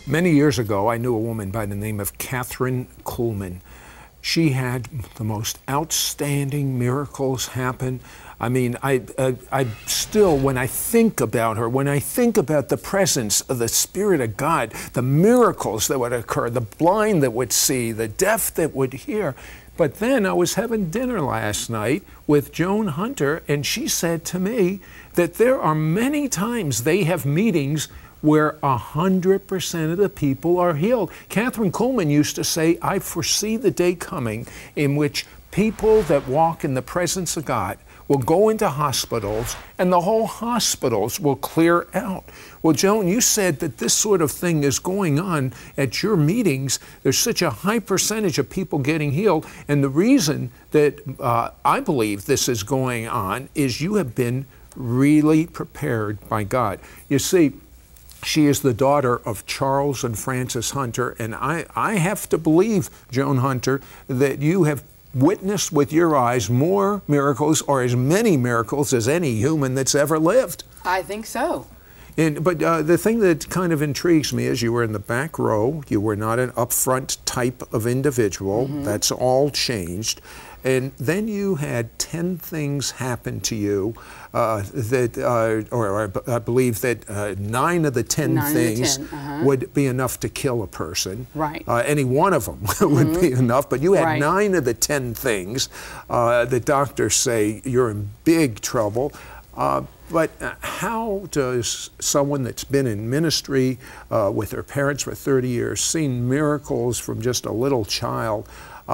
Many years ago, I knew a woman by the name of Catherine Kuhlman. She had the most outstanding miracles happen. I mean, I still, when I think about her, when I think about the presence of the Spirit of God, the miracles that would occur, the blind that would see, the deaf that would hear. But then I was having dinner last night with Joan Hunter, and she said to me that there are many times they have meetings where 100% of the people are healed. Catherine Kuhlman used to say, I foresee the day coming in which people that walk in the presence of God will go into hospitals and the whole hospitals will clear out. Well, Joan, you said that this sort of thing is going on at your meetings. There's such a high percentage of people getting healed. And the reason that I believe this is going on is you have been really prepared by God. You see, she is the daughter of Charles and Frances Hunter, and I have to believe, Joan Hunter, that you have witnessed with your eyes more miracles, or as many miracles as any human that's ever lived. I think so. But the thing that kind of intrigues me is you were in the back row. You were not an upfront type of individual. Mm-hmm. That's all changed. And then you had 10 things happen to you I believe that 9 of the 10 things would be enough to kill a person. Right. Any one of them would be enough, but you had 9 of the 10 things. The doctors say you're in big trouble. But how does someone that's been in ministry with their parents for 30 years, seen miracles from just a little child,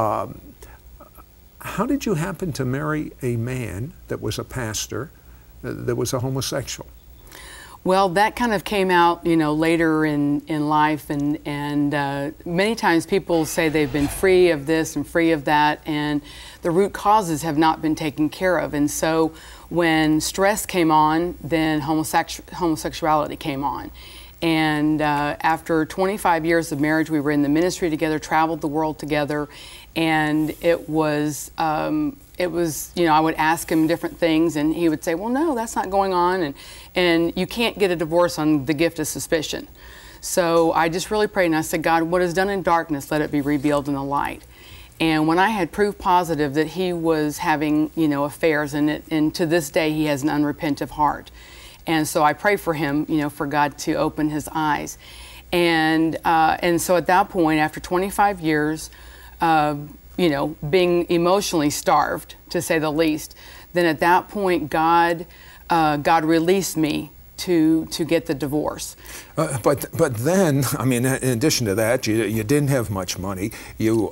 how did you happen to marry a man that was a pastor, that was a homosexual? Well, that kind of came out, later in life, and many times people say they've been free of this and free of that, and the root causes have not been taken care of. And so when stress came on, then homosexuality came on. And after 25 years of marriage, we were in the ministry together, traveled the world together, and it was, I would ask him different things, and he would say, well, no, that's not going on, and you can't get a divorce on the gift of suspicion. So I just really prayed, and I said, God, what is done in darkness, let it be revealed in the light. And when I had proof positive that he was having, affairs, and to this day he has an unrepentant heart. And so I pray for him, for God to open his eyes. And so at that point, after 25 years, being emotionally starved, to say the least, then at that point, God released me to get the divorce. But then, I mean, in addition to that, you didn't have much money. You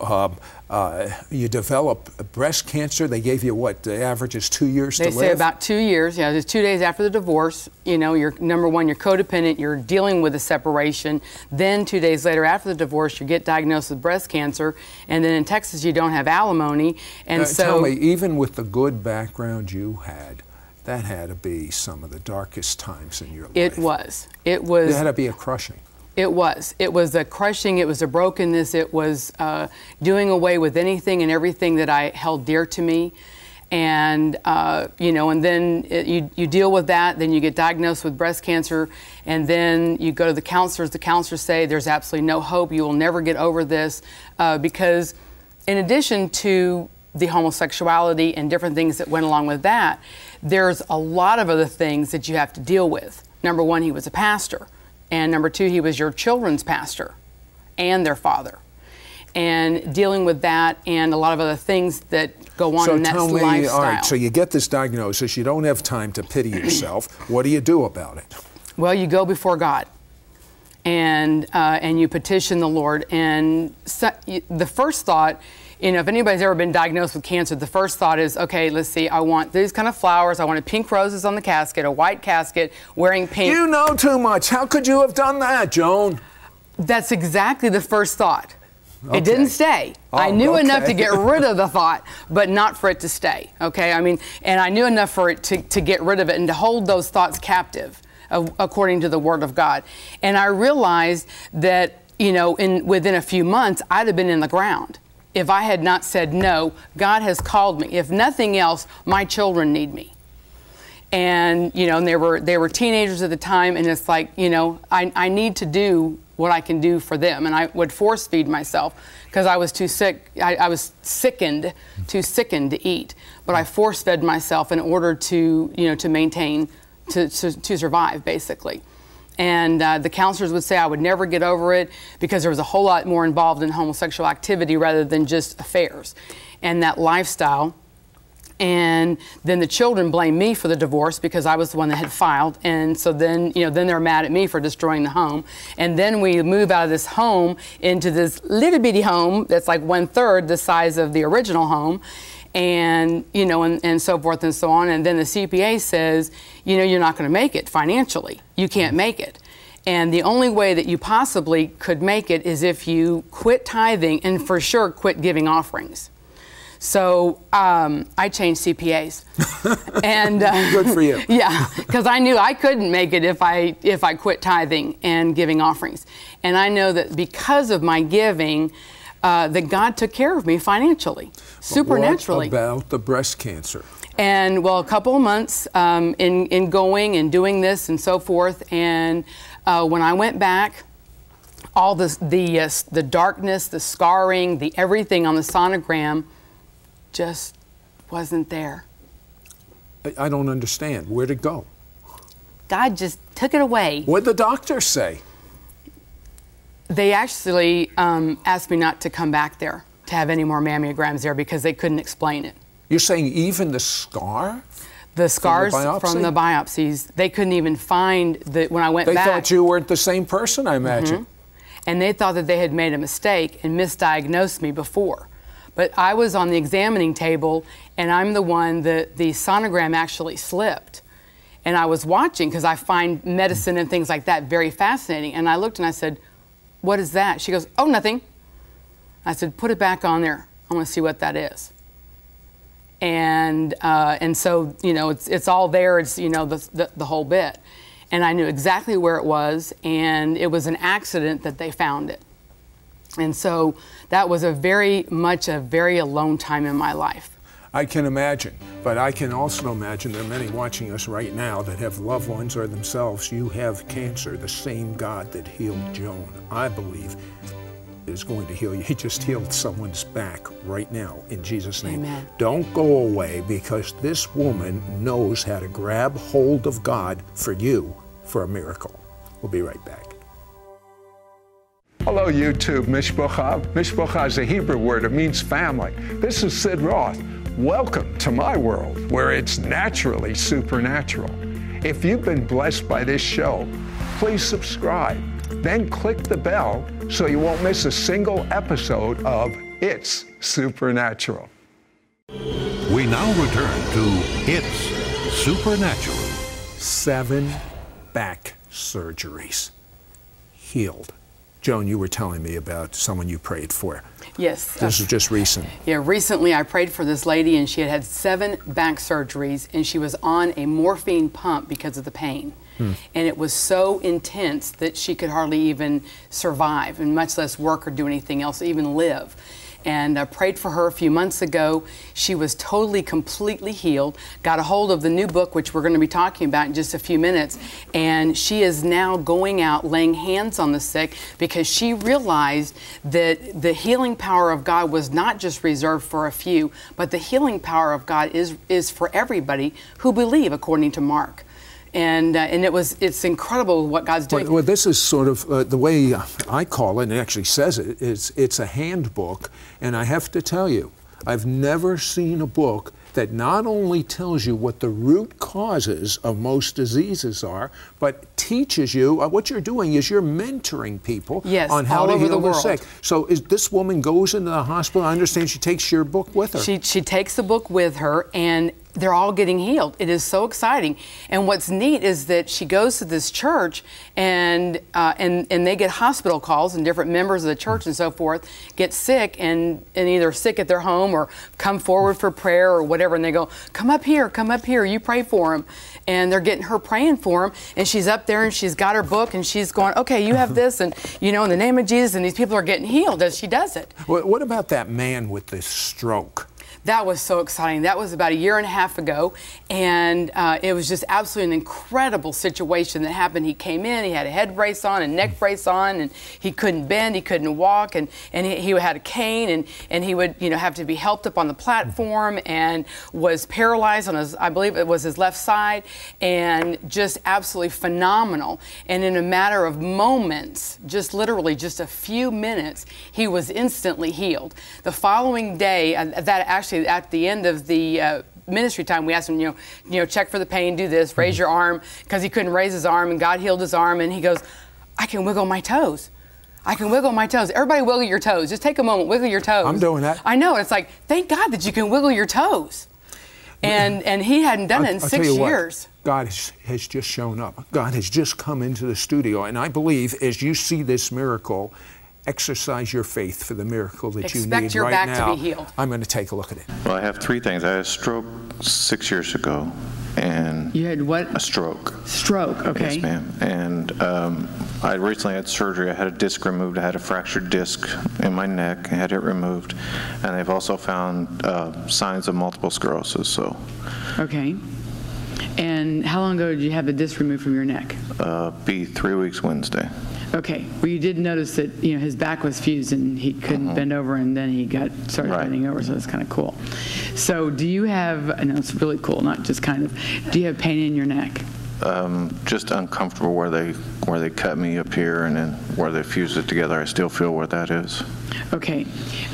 developed breast cancer. They gave you what? The average is 2 years to live? They say about 2 years. Yeah, it's 2 days after the divorce. You're number one, you're codependent. You're dealing with a separation. Then 2 days later, after the divorce, you get diagnosed with breast cancer. And then in Texas, you don't have alimony. And so, tell me, even with the good background you had, that had to be some of the darkest times in your life. It was. It had to be a crushing. It was. It was a crushing. It was a brokenness. It was doing away with anything and everything that I held dear to me. And, and then you deal with that. Then you get diagnosed with breast cancer. And then you go to the counselors. The counselors say there's absolutely no hope. You will never get over this. Because in addition to the homosexuality and different things that went along with that, there's a lot of other things that you have to deal with. Number one, he was a pastor. And number two, he was your children's pastor and their father. And dealing with that and a lot of other things that go on in that lifestyle. So tell me, all right, so you get this diagnosis, you don't have time to pity yourself. What do you do about it? Well, you go before God and you petition the Lord. And the first thought, if anybody's ever been diagnosed with cancer, the first thought is, okay, let's see, I want these kind of flowers. I wanted pink roses on the casket, a white casket, wearing pink. You know too much. How could you have done that, Joan? That's exactly the first thought. Okay. It didn't stay. I knew enough to get rid of the thought, but not for it to stay, okay? I mean, and I knew enough for it to get rid of it and to hold those thoughts captive, according to the Word of God. And I realized that, within a few months, I'd have been in the ground. If I had not said no, God has called me. If nothing else, my children need me. And, and they were teenagers at the time, and it's like, I need to do what I can do for them. And I would force feed myself because I was too sick. I was too sickened to eat. But I force fed myself in order to, to maintain, to survive, basically. And the counselors would say I would never get over it because there was a whole lot more involved in homosexual activity rather than just affairs and that lifestyle. And then the children blamed me for the divorce because I was the one that had filed. And so then, then they're mad at me for destroying the home. And then we move out of this home into this little bitty home that's like 1/3 the size of the original home. And, and so forth and so on. And then the CPA says, you're not going to make it financially. You can't make it. And the only way that you possibly could make it is if you quit tithing and for sure quit giving offerings. So I changed CPAs, and good for you. Yeah, because I knew I couldn't make it if I quit tithing and giving offerings. And I know that because of my giving, that God took care of me financially, supernaturally. What about the breast cancer? And a couple of months in going and doing this and so forth. And when I went back, all the darkness, the scarring, the everything on the sonogram just wasn't there. I don't understand. Where'd it go? God just took it away. What'd the doctors say? They actually asked me not to come back there to have any more mammograms there because they couldn't explain it. You're saying even the scar? The scars from the biopsies, they couldn't even find when I went back. They thought you weren't the same person, I imagine. Mm-hmm. And they thought that they had made a mistake and misdiagnosed me before. But I was on the examining table, and I'm the one that the sonogram actually slipped. And I was watching because I find medicine and things like that very fascinating. And I looked and I said, "What is that?" She goes, "Oh, nothing." I said, "Put it back on there. I want to see what that is." And so, it's all there. It's, the whole bit. And I knew exactly where it was, and it was an accident that they found it. And so that was a very alone time in my life. I can imagine, but I can also imagine there are many watching us right now that have loved ones or themselves. You have cancer. The same God that healed Joan, I believe, is going to heal you. He just healed someone's back right now in Jesus' name. Amen. Don't go away, because this woman knows how to grab hold of God for you for a miracle. We'll be right back. Hello, YouTube. Mishpocha. Mishpocha is a Hebrew word. It means family. This is Sid Roth. Welcome to my world, where it's naturally supernatural. If you've been blessed by this show, please subscribe. Then click the bell so you won't miss a single episode of It's Supernatural. We now return to It's Supernatural. 7 back surgeries. Healed. Joan, you were telling me about someone you prayed for. Yes. This is just recent. Yeah, recently I prayed for this lady, and she had 7 back surgeries, and she was on a morphine pump because of the pain. And it was so intense that she could hardly even survive, and much less work or do anything else, even live. And I prayed for her a few months ago. She was totally, completely healed, got a hold of the new book, which we're going to be talking about in just a few minutes, and she is now going out laying hands on the sick because she realized that the healing power of God was not just reserved for a few, but the healing power of God is for everybody who believe, according to Mark. And it's incredible what God's doing. Well, this is sort of the way I call it, and it actually says it, it's a handbook. And I have to tell you, I've never seen a book that not only tells you what the root causes of most diseases are, but teaches you, what you're doing is you're mentoring people on how to heal the sick. So this woman goes into the hospital. I understand she takes your book with her. She takes the book with her, and they're all getting healed. It is so exciting. And what's neat is that she goes to this church, and they get hospital calls, and different members of the church and so forth get sick and either sick at their home or come forward for prayer or whatever. And they go, come up here, you pray for them. And they're getting her praying for them. And she's up there and she's got her book and she's going, okay, you have this, and in the name of Jesus, and these people are getting healed as she does it. What about that man with this stroke? that was so exciting. That was about a year and a half ago, and it was just absolutely an incredible situation that happened. He came in, he had a head brace on, a neck brace on, and he couldn't bend, he couldn't walk, and he had a cane, and he would, have to be helped up on the platform, and was paralyzed on his, I believe it was his left side, and just absolutely phenomenal. And in a matter of moments, just literally just a few minutes, he was instantly healed. The following day, that actually at the end of the ministry time, we asked him, check for the pain, do this, raise your arm, because he couldn't raise his arm, and God healed his arm, and he goes, I can wiggle my toes. I can wiggle my toes. Everybody wiggle your toes. Just take a moment, wiggle your toes. I'm doing that. I know. It's like, thank God that you can wiggle your toes. And he hadn't done it in 6 years. God has just shown up. God has just come into the studio. And I believe as you see this miracle, exercise your faith for the miracle that you need right now. Expect your back to be healed. I'm going to take a look at it. Well, I have three things. I had a stroke 6 years ago. And you had what? A stroke. Stroke, okay. Yes, ma'am. And I recently had surgery. I had a disc removed. I had a fractured disc in my neck. I had it removed. And they've also found signs of multiple sclerosis. So. Okay. And how long ago did you have the disc removed from your neck? Be 3 weeks Wednesday. Okay. Well, you did notice that his back was fused and he couldn't bend over, and then he started bending over, so that's kind of cool. So do you have? I know it's really cool, not just kind of. Do you have pain in your neck? Just uncomfortable where they cut me up here, and then where they fused it together. I still feel where that is. Okay.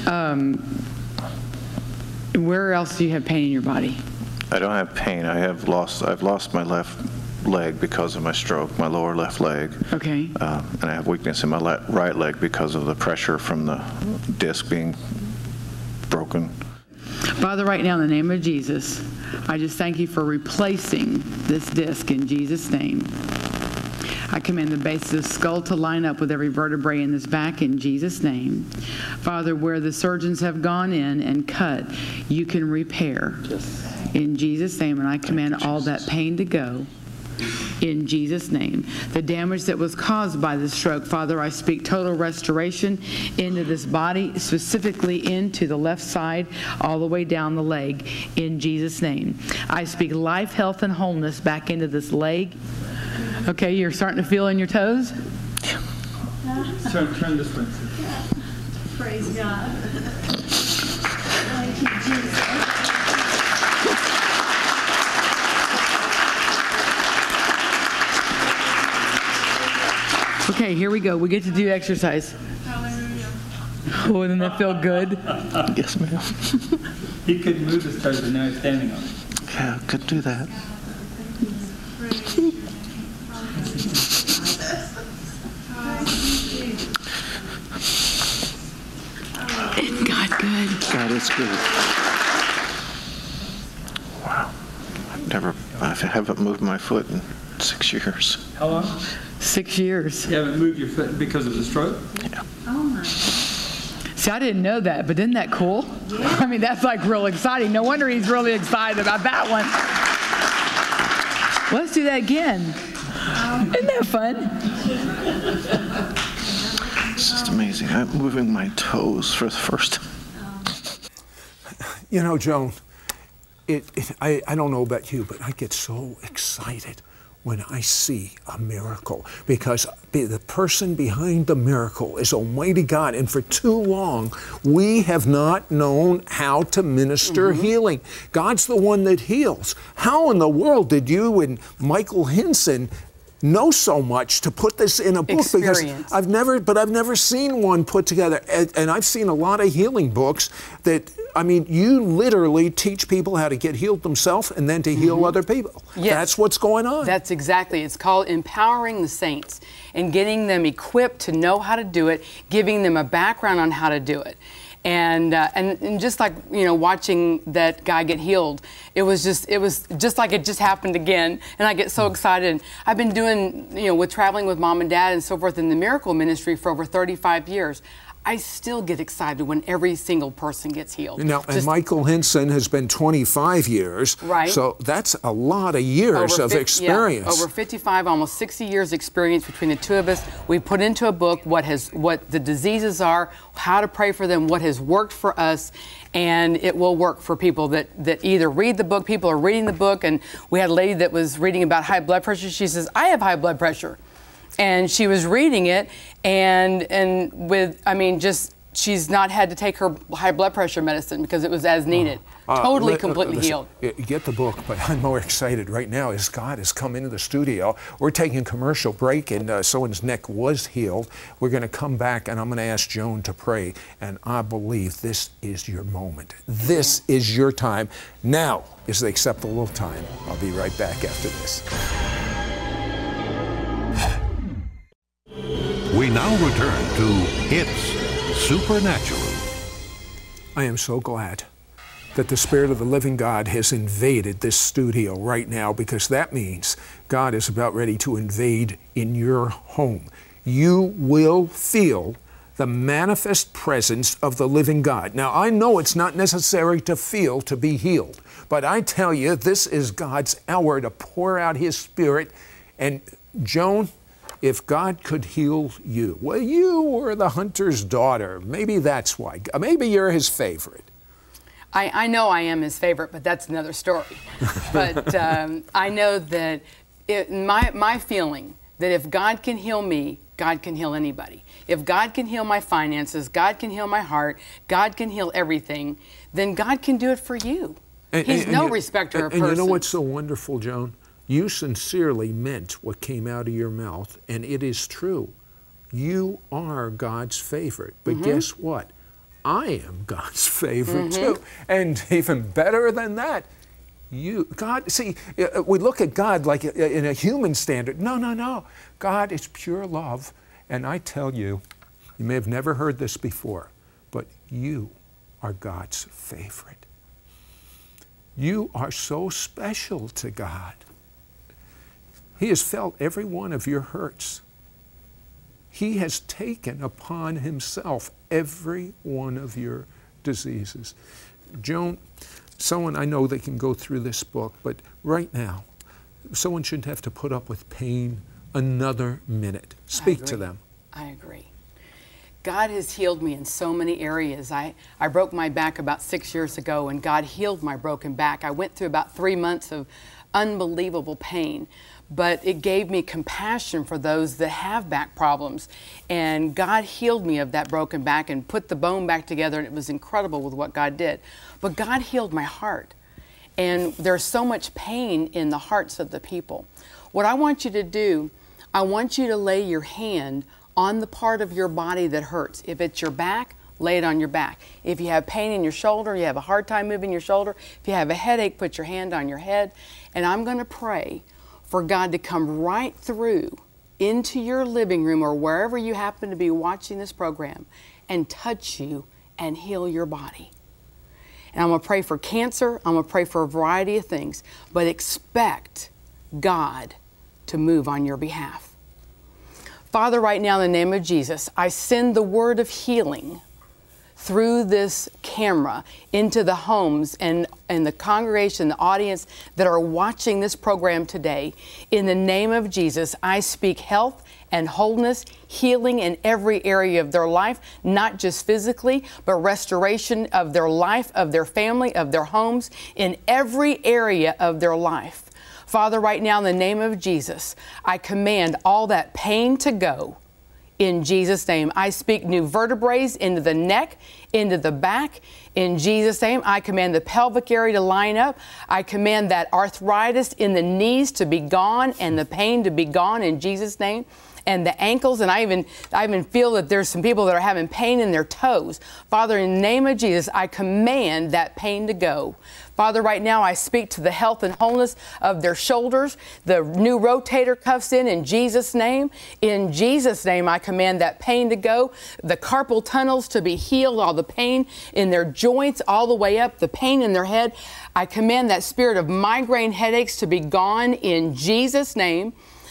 Where else do you have pain in your body? I don't have pain. I've lost my left leg because of my stroke, my lower left leg. Okay. And I have weakness in my right leg because of the pressure from the disc being broken. Father, right now in the name of Jesus, I just thank you for replacing this disc in Jesus' name. I command the base of the skull to line up with every vertebrae in this back in Jesus' name. Father, where the surgeons have gone in and cut, you can repair. In Jesus' name, and I command all that pain to go. In Jesus' name. The damage that was caused by the stroke, Father, I speak total restoration into this body, specifically into the left side, all the way down the leg, in Jesus' name. I speak life, health, and wholeness back into this leg. Okay, you're starting to feel in your toes? Turn this way. Praise God. Thank you, Jesus. Okay, here we go. We get to do exercise. Hallelujah. Oh, doesn't that feel good? Yes, ma'am. He couldn't move his toes, but now he's standing on it. Yeah, could do that. Isn't God good? God is good. Wow. I haven't moved my foot in 6 years. How long? 6 years. You haven't moved your foot because of the stroke? Yeah. Oh my. See, I didn't know that, but isn't that cool? Yeah. I mean, that's like real exciting. No wonder he's really excited about that one. Let's do that again. Isn't that fun? It's just amazing. I'm moving my toes for the first time. Joan, I don't know about you, but I get so excited when I see a miracle, because the person behind the miracle is Almighty God, and for too long we have not known how to minister healing. God's the one that heals. How in the world did you and Michael Hinson know so much to put this in a book? Experience. Because I've never seen one put together, and I've seen a lot of healing books that, you literally teach people how to get healed themselves and then to heal other people. Yes. That's what's going on. That's exactly. It's called empowering the saints and getting them equipped to know how to do it, giving them a background on how to do it. And just like, watching that guy get healed, it was just like it just happened again. And I get so excited. I've been doing, with traveling with mom and dad and so forth in the miracle ministry for over 35 years. I still get excited when every single person gets healed. Now, and Michael Hinson has been 25 years. Right. So that's a lot of years of experience. Yeah, over 55, almost 60 years experience between the two of us. We put into a book what the diseases are, how to pray for them, what has worked for us, and it will work for people that either read the book, people are reading the book, and we had a lady that was reading about high blood pressure. She says, I have high blood pressure. And she was reading it, she's not had to take her high blood pressure medicine because it was as needed. Completely healed. Get the book, but I'm more excited right now as God has come into the studio. We're taking a commercial break, and someone's neck was healed. We're going to come back, and I'm going to ask Joan to pray, and I believe this is your moment. This is your time. Now is the acceptable time. I'll be right back after this. We now return to It's Supernatural. I am so glad that the Spirit of the living God has invaded this studio right now, because that means God is about ready to invade in your home. You will feel the manifest presence of the living God. Now, I know it's not necessary to feel to be healed, but I tell you, this is God's hour to pour out His Spirit. And Joan, if God could heal you, well, you were the hunter's daughter. Maybe that's why. Maybe you're His favorite. I know I am His favorite, but that's another story. But I know that my feeling that if God can heal me, God can heal anybody. If God can heal my finances, God can heal my heart, God can heal everything, then God can do it for you. He's no respecter of persons. And you know what's so wonderful, Joan? You sincerely meant what came out of your mouth, and it is true. You are God's favorite. But guess what? I am God's favorite too. And even better than that, God, see, we look at God like in a human standard. No. God is pure love. And I tell you, you may have never heard this before, but you are God's favorite. You are so special to God. He has felt every one of your hurts. He has taken upon Himself every one of your diseases. Joan, someone I know that can go through this book, but right now, someone shouldn't have to put up with pain another minute. Speak to them. I agree. God has healed me in so many areas. I broke my back about 6 years ago, and God healed my broken back. I went through about 3 months of unbelievable pain, but it gave me compassion for those that have back problems. And God healed me of that broken back and put the bone back together, and it was incredible with what God did. But God healed my heart. And there's so much pain in the hearts of the people. What I want you to do, I want you to lay your hand on the part of your body that hurts. If it's your back, lay it on your back. If you have pain in your shoulder, you have a hard time moving your shoulder, if you have a headache, put your hand on your head. And I'm going to pray for God to come right through into your living room or wherever you happen to be watching this program and touch you and heal your body. And I'm going to pray for cancer. I'm going to pray for a variety of things, but expect God to move on your behalf. Father, right now in the name of Jesus, I send the word of healing through this camera into the homes and the congregation, the audience that are watching this program today. In the name of Jesus, I speak health and wholeness, healing in every area of their life, not just physically, but restoration of their life, of their family, of their homes, in every area of their life. Father, right now in the name of Jesus, I command all that pain to go. In Jesus' name, I speak new vertebrae into the neck, into the back. In Jesus' name, I command the pelvic area to line up. I command that arthritis in the knees to be gone and the pain to be gone in Jesus' name. And the ankles, and I even feel that there's some people that are having pain in their toes. Father, in the name of Jesus, I command that pain to go. Father, right now I speak to the health and wholeness of their shoulders. The new rotator cuffs in Jesus' name. In Jesus' name, I command that pain to go. The carpal tunnels to be healed, all the pain in their joints, all the way up, the pain in their head. I command that spirit of migraine headaches to be gone in Jesus' name.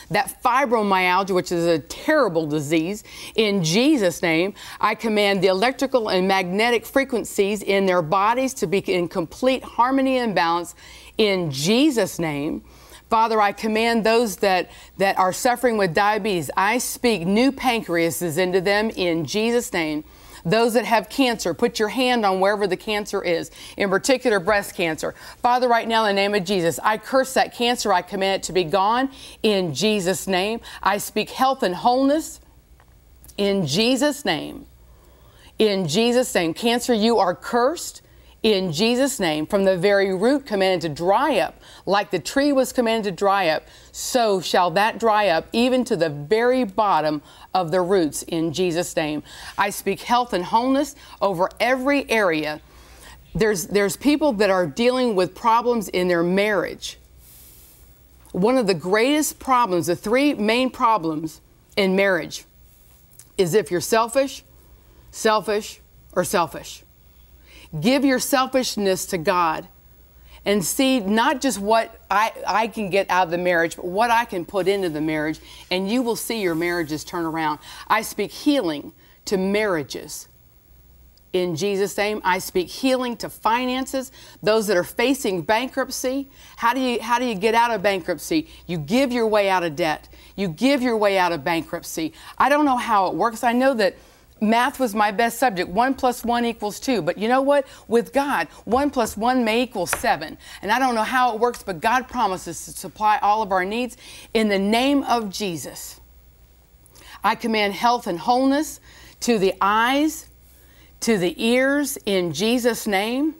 that fibromyalgia, which is a terrible disease, in Jesus' name. I command the electrical and magnetic frequencies in their bodies to be in complete harmony and balance in Jesus' name. Father, I command those that are suffering with diabetes, I speak new pancreases into them in Jesus' name. Those that have cancer, put your hand on wherever the cancer is, in particular breast cancer. Father, right now in the name of Jesus, I curse that cancer. I command it to be gone in Jesus' name. I speak health and wholeness in Jesus' name. In Jesus' name. Cancer, you are cursed in Jesus' name. From the very root commanded to dry up, like the tree was commanded to dry up, so shall that dry up, even to the very bottom of the roots in Jesus' name. I speak health and wholeness over every area. There's people that are dealing with problems in their marriage. One of the greatest problems, the three main problems in marriage, is if you're selfish, or selfish. Give your selfishness to God and see not just what I can get out of the marriage, but what I can put into the marriage, and you will see your marriages turn around. I speak healing to marriages. In Jesus' name, I speak healing to finances, those that are facing bankruptcy. How do you get out of bankruptcy? You give your way out of debt. You give your way out of bankruptcy. I don't know how it works. I know that math was my best subject. 1 + 1 = 2. But you know what? With God, 1 + 1 may equal 7. And I don't know how it works, but God promises to supply all of our needs. In the name of Jesus, I command health and wholeness to the eyes, to the ears, in Jesus' name.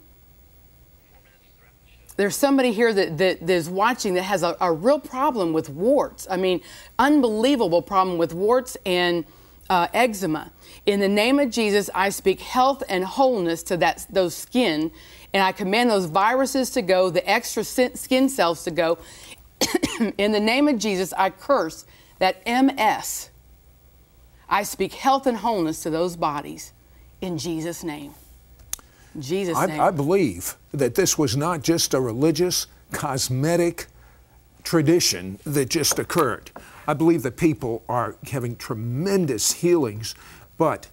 There's somebody here that is watching that has a real problem with warts. I mean, unbelievable problem with warts and eczema. In the name of Jesus, I speak health and wholeness to those skin, and I command those viruses to go, the extra skin cells to go. In the name of Jesus, I curse that MS. I speak health and wholeness to those bodies in Jesus' name. In Jesus' name. I believe that this was not just a religious, cosmetic tradition that just occurred. I believe that people are having tremendous healings, but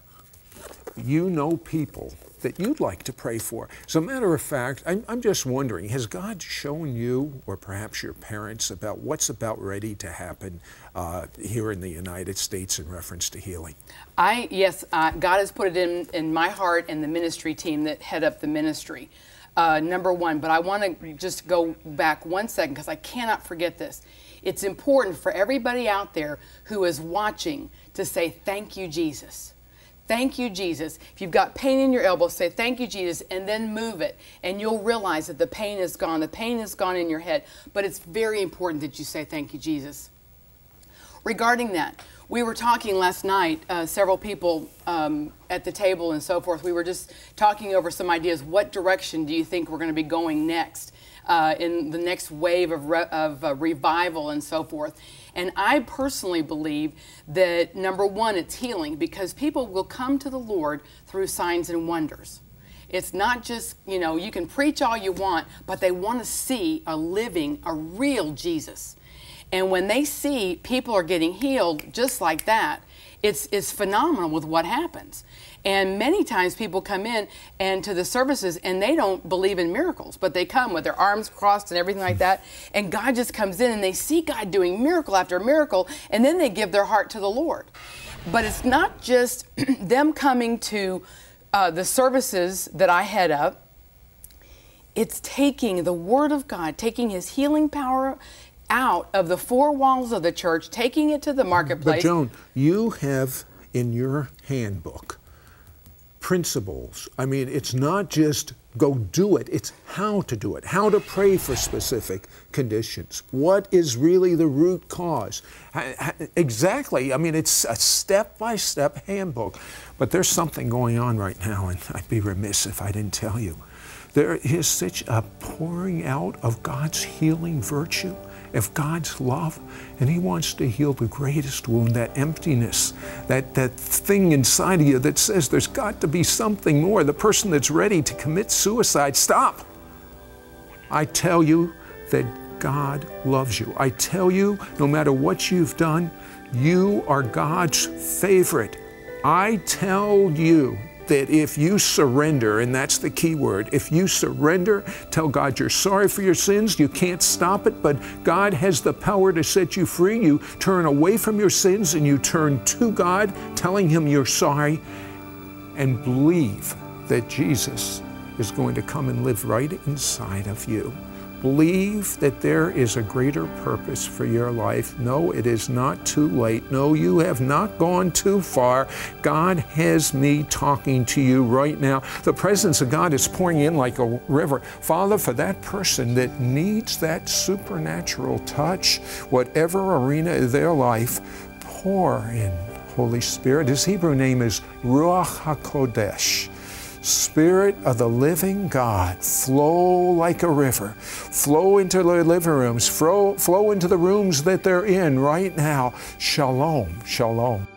you know people that you'd like to pray for. As a matter of fact, I'm just wondering, has God shown you, or perhaps your parents, about what's about ready to happen here in the United States in reference to healing? Yes, God has put it in my heart and the ministry team that head up the ministry. Number one, but I want to just go back 1 second because I cannot forget this. It's important for everybody out there who is watching to say, thank you, Jesus. Thank you, Jesus. If you've got pain in your elbow, say, thank you, Jesus, and then move it. And you'll realize that the pain is gone. The pain is gone in your head. But it's very important that you say, thank you, Jesus. Regarding that, we were talking last night, several people at the table and so forth. We were just talking over some ideas. What direction do you think we're going to be going next in the next wave of revival and so forth? And I personally believe that, number one, it's healing, because people will come to the Lord through signs and wonders. It's not just, you can preach all you want, but they want to see a real Jesus. And when they see people are getting healed just like that, it's phenomenal with what happens. And many times people come in and to the services and they don't believe in miracles, but they come with their arms crossed and everything like that. And God just comes in and they see God doing miracle after miracle, and then they give their heart to the Lord. But it's not just them coming to the services that I head up. It's taking the Word of God, taking His healing power out of the four walls of the church, taking it to the marketplace. But Joan, you have in your handbook principles. I mean, it's not just go do it, it's how to do it, how to pray for specific conditions. What is really the root cause? Exactly. I mean, it's a step-by-step handbook. But there's something going on right now, and I'd be remiss if I didn't tell you. There is such a pouring out of God's healing virtue, of God's love, and He wants to heal the greatest wound, that emptiness, that thing inside of you that says there's got to be something more. The person that's ready to commit suicide, stop. I tell you that God loves you. I tell you, no matter what you've done, you are God's favorite. I tell you that if you surrender, and that's the key word, if you surrender, tell God you're sorry for your sins, you can't stop it, but God has the power to set you free. You turn away from your sins and you turn to God, telling Him you're sorry, and believe that Jesus is going to come and live right inside of you. Believe that there is a greater purpose for your life. No, it is not too late. No, you have not gone too far. God has me talking to you right now. The presence of God is pouring in like a river. Father, for that person that needs that supernatural touch, whatever arena of their life, pour in, Holy Spirit. His Hebrew name is Ruach HaKodesh. Spirit of the living God, flow like a river. Flow into the living rooms. Flow into the rooms that they're in right now. Shalom, shalom.